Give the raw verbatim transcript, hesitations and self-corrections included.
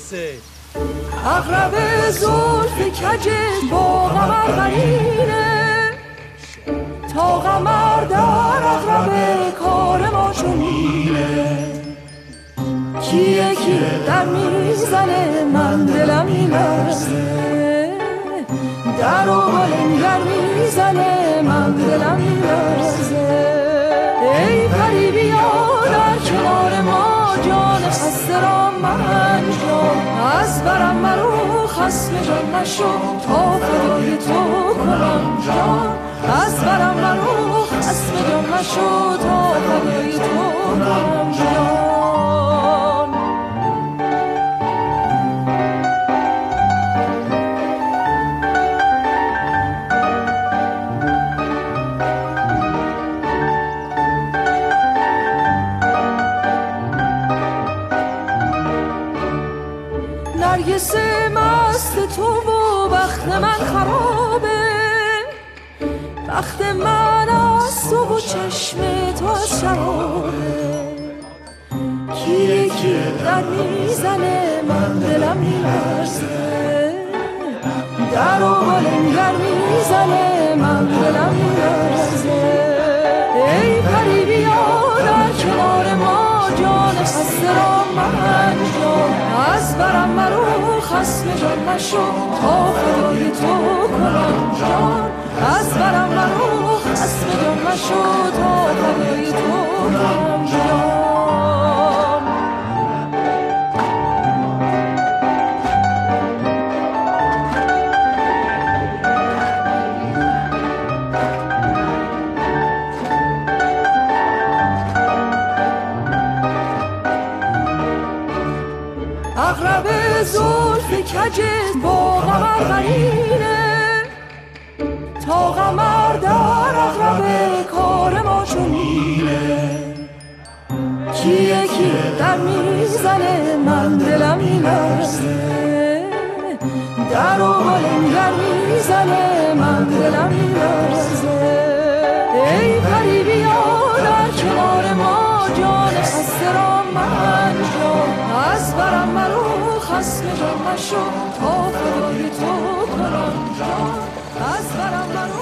میرسه. عقرب زلف کج با قمر قرینه، تا قمر در عقرب کار ما چنینه. کیه که در میزنه من دلم میلرزه، در و بالنگر میزنه من دلم میلرزه. ای پری بیا در کنار ما، جان خسته را من جان از برم مرو خصم جان نشو، تا فدای تو کنم جان از برم مرو خصم جان نشو، تا فدای تو کنم جان. نرگس مست تو و بخت من خرابه، بخت من از تو و چشم تو از شرابه. کیه که در میزنه من دلم میلرزه، در و بالنگر میزنه من دلم میلرزه. ای پری بیا در کنار ما، جان خسته را من جان از برم مرو خصم جان نشو، تا فدای تو کنم جان از برم مرو خصم جان نشو، تا فدای تو کنم جان. عقرب زلف کج با قمر قرینه، تا قمر در عقرب کار ما چنینه. کیه که در میزنه من دلم میلرزه، در و بالنگر میزنه من دلم میلرزه. ای پری بیا در کنار ما، جان خسته را من جان از برم مرو خصم جان نشو، تا فدای تو کنم جان از برم مرو